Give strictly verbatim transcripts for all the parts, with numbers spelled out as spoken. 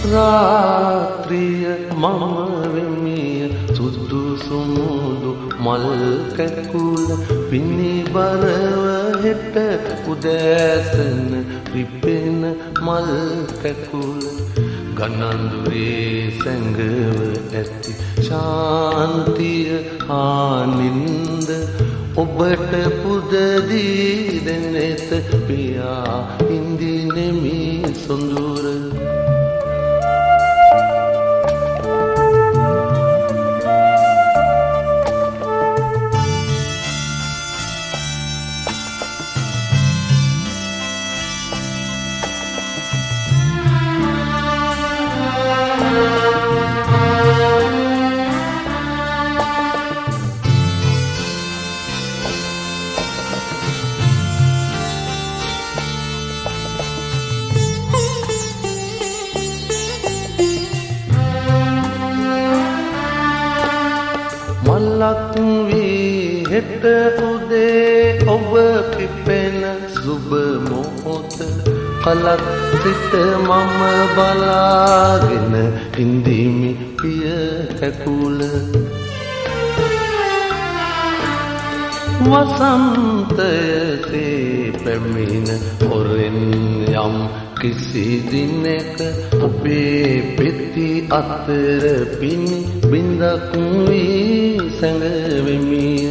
රාත්‍රිය මම වෙමිය සුදු සුමුදු මල් කැකුල පිනිබරව හෙට උදෑසන පිපෙන මල් කැකුල ගණන්දුරේ සැඟව ඇති ශාන්තිය ආනින්ද ඔබට පුදදී දෙනෙත පියා ඉන්දිනෙමි සොඳුර මල්ලක් වී හෙට උදේ ඔබ පිපෙන සුබ මොහොත කලක් සිට මම බලාගෙන ඉඳිමි පිය කැකුල වසන්තයසේ පැමිණ හොරෙන් යම් කිසි දිනක ඔබේ පෙති අතර පිණි බින්දක් වී සැඟවෙමිය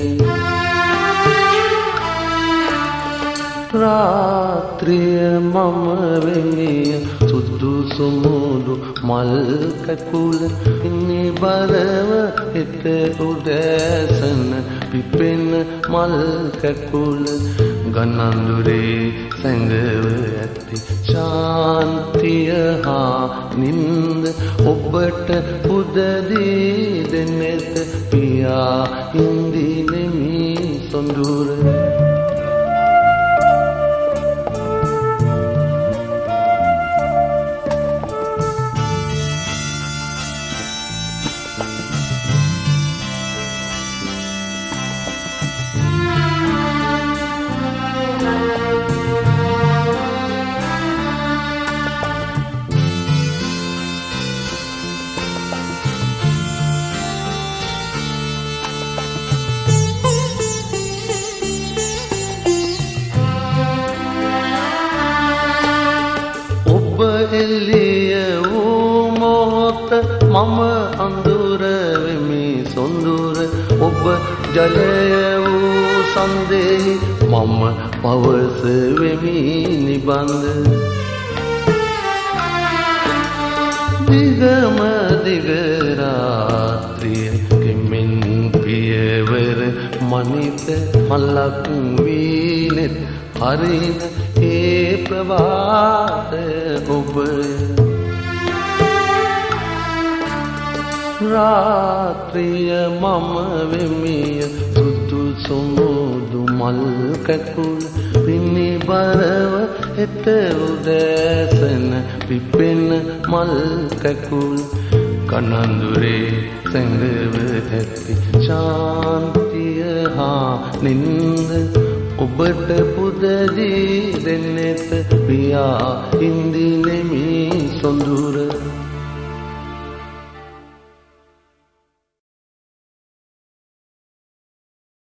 රාත්‍රිය මම වෙමිය සුදු සුමුදු මල් කැකුල පිනිබරව හෙට උදෑසන පිපෙන මල් කැකුල ගණන්දුරේ සැඟව ඇති ශාන්තිය හා නින්ද ඔබට පුදදී දෙනෙත පියා ඉන්දිනෙමි සොඳුර එළිය වූ මොහොත මම අඳුර වෙමි සොඳුර ඔබ ජලය වූ සන්දෙහි මම පවස වෙමි නිබඳ දිගම දිග රාත්‍රිය කෙමෙන් පියවර මනිත මලක් වී නෙත් හරින ඒ ප්‍රභාත ඔබ රාත්‍රිය මම වෙමිය සුදු සුමුදු මල් කැකුල පිනිබරව හෙට උදෑසන පිපෙන මල් කැකුල කනඳුරේ සැඟව ඇති ශාන්තිය හා නින්ද ඔබට පුදදී දෙනෙත පියා ඉන්දිනෙමි සොඳුර